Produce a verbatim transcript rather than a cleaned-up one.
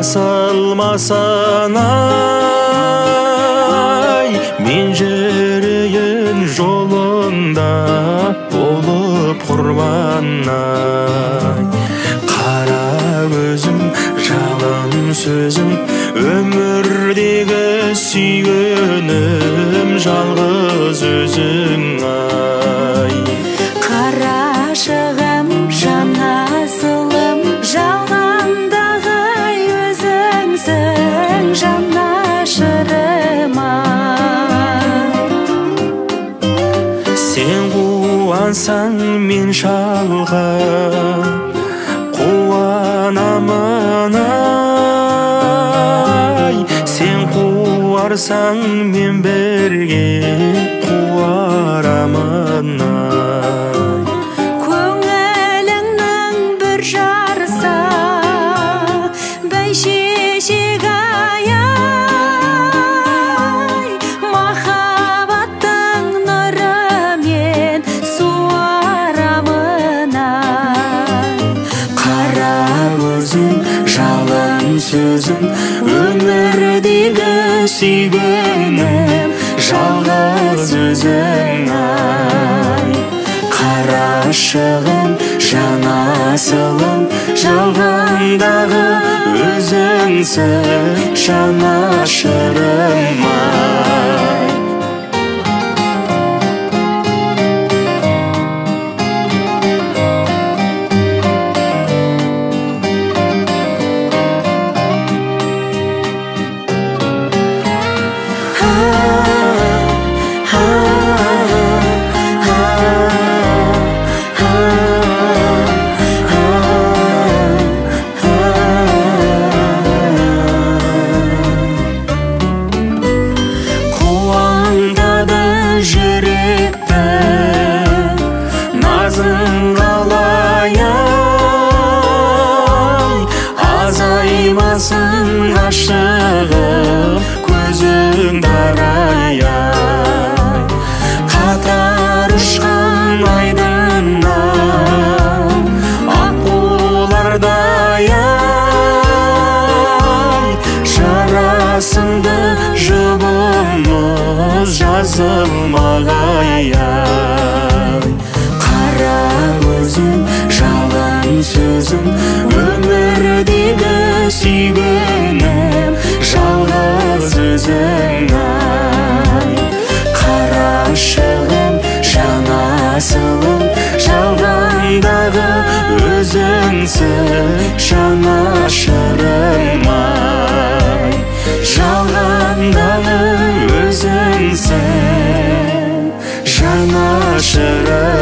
басылмасын ай, мен жүрейін жолында болып құрбан ай. Қара көзім, жалын сөзім, өмірдегі сүйгенім жалғыз өзің ай. Қарашығым, жанасылым, жалғандағы өзіңсің жанашырым ай. Сен қуансаң мен шалғып қуанамын ай. Сен қуарсаң мен бірге қуарамын ай. Көңіліңнің бір жарса бәйшешек ай, махаббаттың нұрымен суарамын ай. Қара көзің, жалын сөзің, өмірдегі сүйгенім жалғыз өзің ай. Қарашығым, жанасылым, жалғандағы өзіңсің жанашырым ай. Жүректі назың қалай ай, азаймасын ғашығым көзің дарай ай. Қатар ұшқан айдыннан аққулардай ай, жарасымды жұбымыз жазылмағай ай. Қара көзің, жалын сөзің, өмірдегі сүйгенім жалғыз өзің ай. Қарашығым, жанасылым, жалғандағы өзіңсің жанашырым ай. Жалғандағы өзіңсің жанашырым